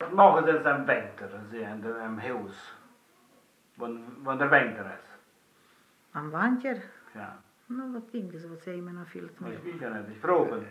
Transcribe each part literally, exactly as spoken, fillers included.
was machen Sie jetzt am Winter, Sie in dem Haus, wenn, wenn der Winter ist? Am Winter? Ja. Na, was denken Sie, was sehen wir noch viel Ich mehr? weiß ja nicht, ich frage.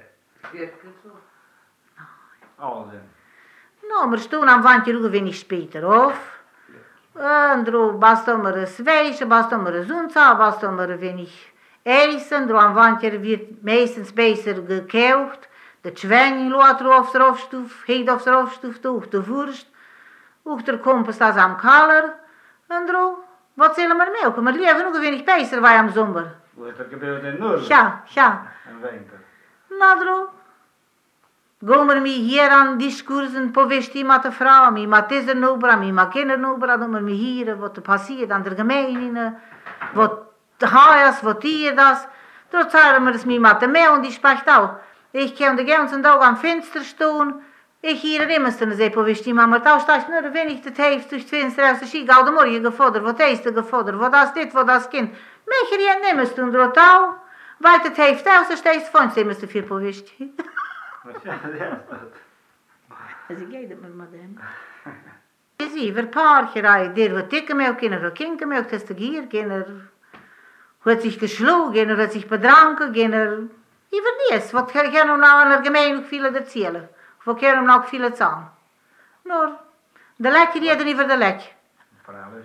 Also. Nou, wir stehen am Winter auch ein wenig später auf. Und dann basteln wir ein Weischen, basteln wir ein Sonntag, basteln wir ein wenig Essen. Dann am Winter wird meistens besser gekauft. De Schwein laat er auf der Aufstuf, heet auf der Aufstuf, auch de Wurst, auch der Kompost als am Kaller. Und dann, was zullen wir melken? Wir leben noch ein wenig besser wie am Sommer. Wat er gebeurt in Noorden? Ja, ja. In winter. Nou, dan gaan we mee hier aan discoursen på vestie met de vrouw, mee met deze nobra, mee met kinderen nobra, dan we hier wat er passiert aan de gemeente, wat haas, wat hier das. Dan zeigen we es mee met de Mehl und die spricht auch. Ich kann den ganzen Tag am Fenster stehen. Ich hier immer stehen, sie po vestie, maar da staat nur wenig te heeft durch het Fenster aus der Ski, gauw de morgen gefordert, wat is er gefordert, wat das dit, wat das kind. Mich hier nicht mehr stehen, dort auch. Weil het heeft aus der steeds von, sie müssen viel po vestie. Wat ja, dat is dat. Also geht het met madame. Zie, wir paar gerei, der wat dikke melk, keiner wat kinke melk, das ist hier, keiner hat sich geschlagen, keiner hat sich bedranken, keiner... Ich verlies, wat können wir nou aan de gemeente veel erzählen? Wat kunnen we nou veel sagen? Nur, de lek reden over de lek. Freilich.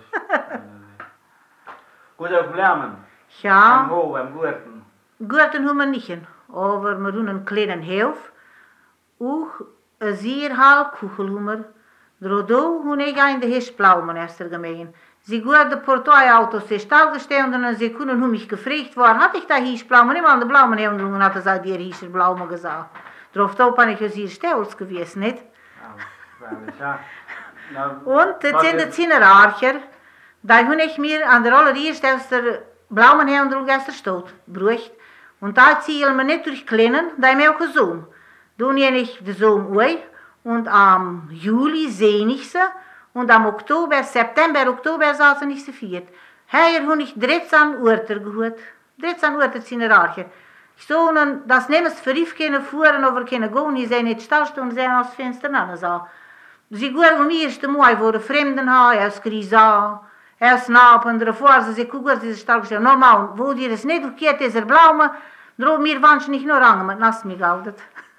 Gut auf Blämen. Ja. Am Ho, am Gurten. Gurten haben wir nicht, aber wir haben einen kleinen Hof. Auch een zeer hal Kuchel haben wir. Daardoor haben ich in de Hirschblaumen aus der Gemeinde. Sie gehen de Portoi-Autos sind stillgestanden und sie können haben mich gefragt, war hatte ich da Hirschblaumen? Immer an de Blaumen haben und hat er die Hirschblaumen gesagt. Darauf bin ich sehr stolz gewesen, nicht? Ja, freilich, ja. Nou, Und das was sind die ist- Zinnerarcher. Da habe ich mir an der allerersten aus der blauen Händel aus der Stadt gebracht. Und da ziehen wir nicht durch Kleinen, da haben wir auch Zoom. Dann habe ich den Zoom auch. Und am Juli sehe ich sie. Und am Oktober, September, Oktober saßen ich sie viert. Hier habe ich dreizehn Urter gehört. dreizehn Urter Zinnerarcher. Ich so, und das nehmen sie für ich können fuhren, aber können gehen. Ich sehe nicht stillstehen, sie sehen aus dem Fenster an. So. Sie gehen vom ersten Mal, wo die Fremden haben, aus Grisa, aus Napen, davor, sie sagen, guck, sie ist stark gestellt. Normal, wo die das nicht umgekehrt ist, er Blaume, darum mir wünschen nicht nur an, mit nass mich gehalten.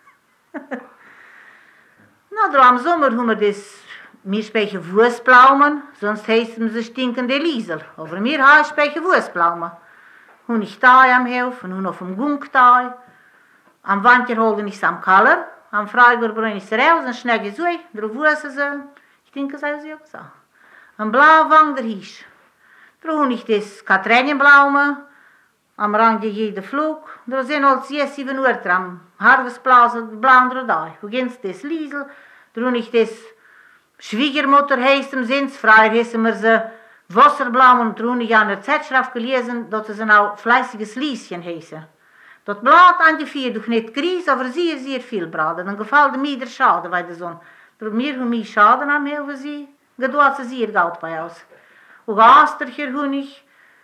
Na, darum am Sommer haben wir das, wir sprechen Wurstblaumen, sonst heißen sie stinkende Liesel. Aber wir haben sprechen Wurstblaumen. Und ich da am Hof, und auf dem Gunk da. Am Winter holen ich sie am Keller. Am Freitag bringe ich sie raus und schnell so, da wussten sie, ich denke, sie haben sie auch gesagt. Am Blauwang der Hisch. Da habe ich das Katränenblaume, am Rang jeder Flug. Da sind halt sechs, sieben Uhr am Harvestblasen, blaue da. Wo geht's das Liesel? Da habe ich das Schwiegermutter heißen sind, früher heißen wir sie Wasserblumen, und da habe ich an der Zeitschrift gelesen, dass sie auch fleißiges Lieschen heißen. Dat blad aan de vier doet niet gries, aber zeer, zeer veel braden. Dan gefällt mir der Schade bei der Sonne. Door mir hoe mij Schaden am helfen sie, gedoet ze zeer goud bei uns. Und Astercher Honig,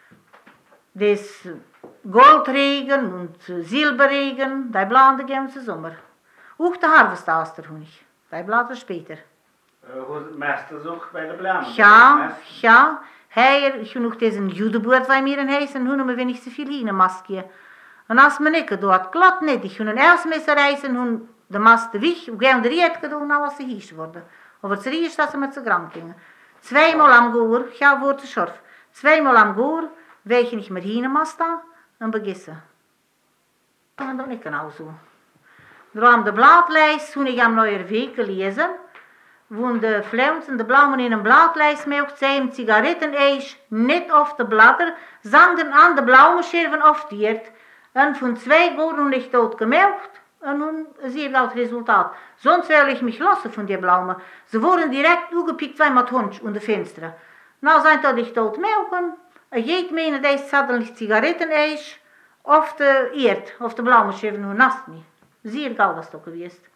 des Goldregen und Silberregen, die bladen geben sie Sommer. Auch der Harvestaster Honig, die bladen später. Hoe meesters ook bij de Blämen? Ja, ja. Hier, ich habe noch diesen Judenboot, weil mir in heißen, und wir wenig so viel hin, Maske. Und als man nicht dort glatt nicht, ich habe einen Elsmesser reisen und der Maste wich, und gehen der Ried gedacht, und was sie hieß worden. Aber es riecht, dass sie mit so krank gingen. Zweimal am Gour, ja, wurde scharf. Zweimal am Gour, weiche ich mir hin, Masta, und begissen. Das kann doch nicht genau so. Darum der Blattleis, und ich am neuer Weg gelesen, wo de Pflanzen, de Blaumen in een Blattleis melkt, zijn Zigaretteneis nicht auf de Blätter, sondern an de Blaumenscherven auftiert. Und von zwei Goren nicht dort gemelkt, und nun sehr laut Resultat. Sonst will ich mich lassen von den Blaumen. Sie wurden direkt ungepickt, zwei mit Hunsch und de Fenster. Nou zijn dat ich dort melken, en jeet mene deze zadelijk Zigaretteneis auf de Erd, auf de Blaumenscherven, und nass nicht. Sehr gauw das doch gewesen.